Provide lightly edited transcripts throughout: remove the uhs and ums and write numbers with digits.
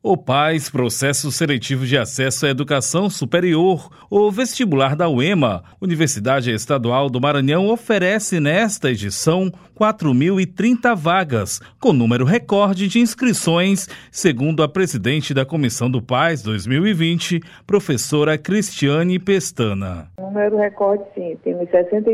O PAS, Processo Seletivo de Acesso à Educação Superior, o vestibular da UEMA, Universidade Estadual do Maranhão, oferece nesta edição 4.030 vagas, com número recorde de inscrições, segundo a presidente da Comissão do PAS 2020, professora Cristiane Pestana. Número recorde, sim. Temos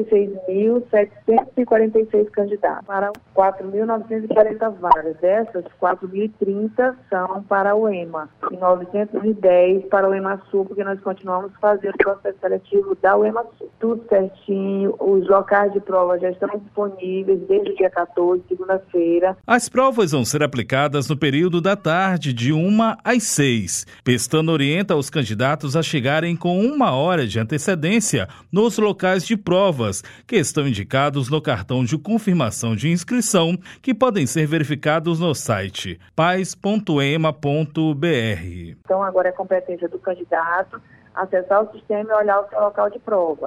66.746 candidatos para 4.940 vagas. Dessas, 4.030 são para o UEMA e 910 para o UEMA Sul, porque nós continuamos fazendo o processo seletivo da UEMA Sul. Tudo certinho, os locais de prova já estão disponíveis desde o dia 14, segunda-feira. As provas vão ser aplicadas no período da tarde, de 1 às 6. Pestana orienta os candidatos a chegarem com 1 hora de antecedência nos locais de provas, que estão indicados no cartão de confirmação de inscrição, que podem ser verificados no site paz.ema.br. Então agora é competência do candidato acessar o sistema e olhar o seu local de prova,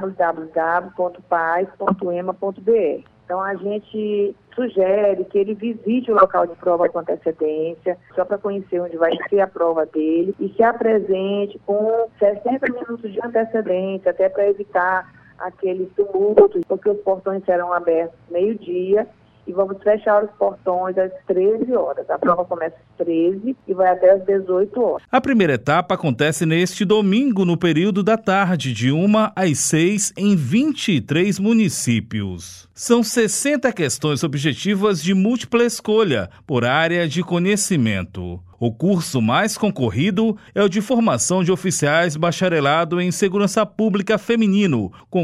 www.paz.ema.br. Então a gente sugere que ele visite o local de prova com antecedência, só para conhecer onde vai ser a prova dele, e se apresente com 60 minutos de antecedência, até para evitar aqueles tumultos, porque os portões serão abertos meio-dia, e vamos fechar os portões às 13 horas. A prova começa às 13 e vai até às 18 horas. A primeira etapa acontece neste domingo, no período da tarde, de 1 às 6, em 23 municípios. São 60 questões objetivas de múltipla escolha, por área de conhecimento. O curso mais concorrido é o de formação de oficiais bacharelado em segurança pública feminino, com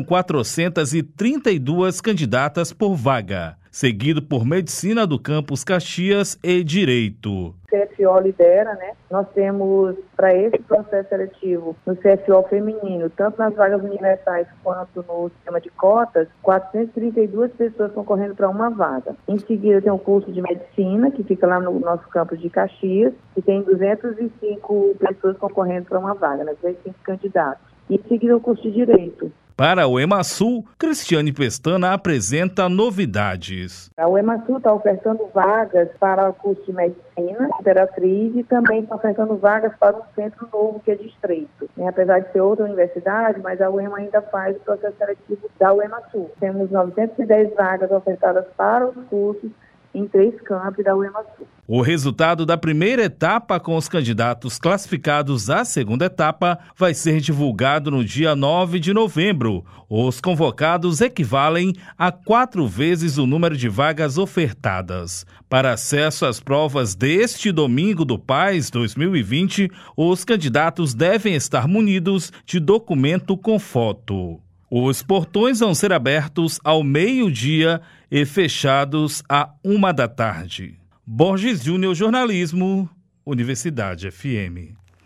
432 candidatas por vaga, seguido por Medicina do Campus Caxias e Direito. O CFO lidera, né? Nós temos, para esse processo seletivo, no CFO feminino, tanto nas vagas universais quanto no sistema de cotas, 432 pessoas concorrendo para uma vaga. Em seguida tem o curso de Medicina, que fica lá no nosso campus de Caxias, e tem 205 pessoas concorrendo para uma vaga, 205 candidatos. E em seguida o curso de Direito. Para o UEMA Sul, Cristiane Pestana apresenta novidades. A UEMA Sul está ofertando vagas para o curso de Medicina, Imperatriz, e também está ofertando vagas para um centro novo que é de Estreito. Apesar de ser outra universidade, mas a UEMA ainda faz o processo seletivo da UEMA Sul. Temos 910 vagas ofertadas para os cursos em 3 campos da UEMA Sul. O resultado da primeira etapa com os candidatos classificados à segunda etapa vai ser divulgado no dia 9 de novembro. Os convocados equivalem a 4 vezes o número de vagas ofertadas. Para acesso às provas deste domingo do PAS 2020, os candidatos devem estar munidos de documento com foto. Os portões vão ser abertos ao meio-dia e fechados à 1 da tarde. Borges Júnior, Jornalismo, Universidade FM.